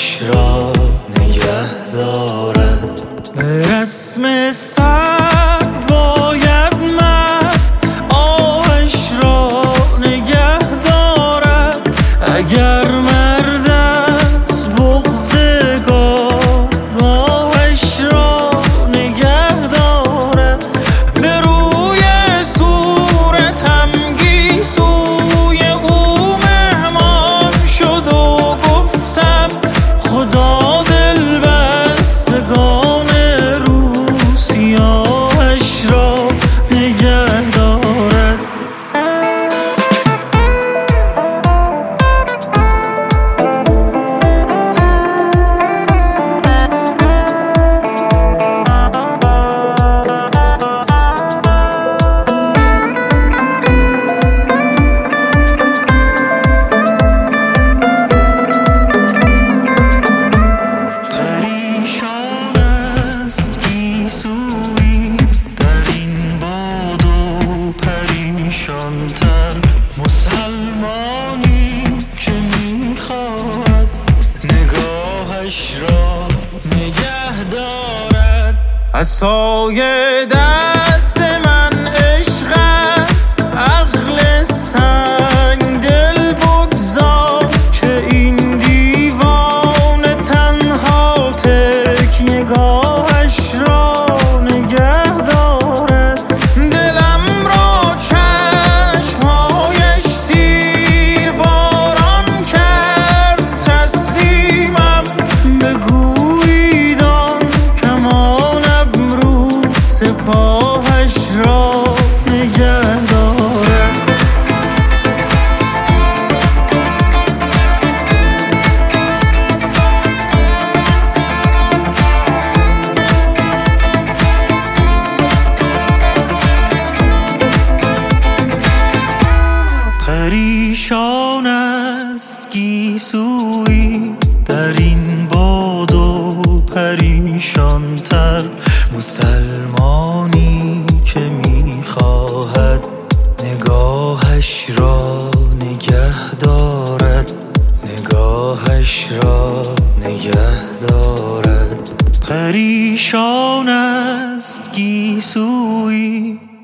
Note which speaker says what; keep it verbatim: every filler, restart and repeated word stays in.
Speaker 1: نگاهش را نگه دارد. به رسم سرد باید مرد آهش را نگه دارد. اگر مرد از بغض گاه گاهش را نگه دارد. به روی صورتم گیسوی او مهمان شد و گفتم خدا دل بستگان رو سیاهش را نگه دارد. مسلمانی که میخواهد نگاهش را نگه دارد. عصای دست من عشق است عقل سنگ دل بگذار که این دیوانه تنها تکیه گاهش را نگه دارد. دلم را چشمهایش سیر باران کرد تسلیمم بگویید آن کمان ابرو سپاهش را نگه دارد. پریشان است گیسویی در این باد و پریشان تر. مسلمانی که میخواهد نگاهش را نگه دارد. نگاهش را نگه دارد. پریشان است گیسویی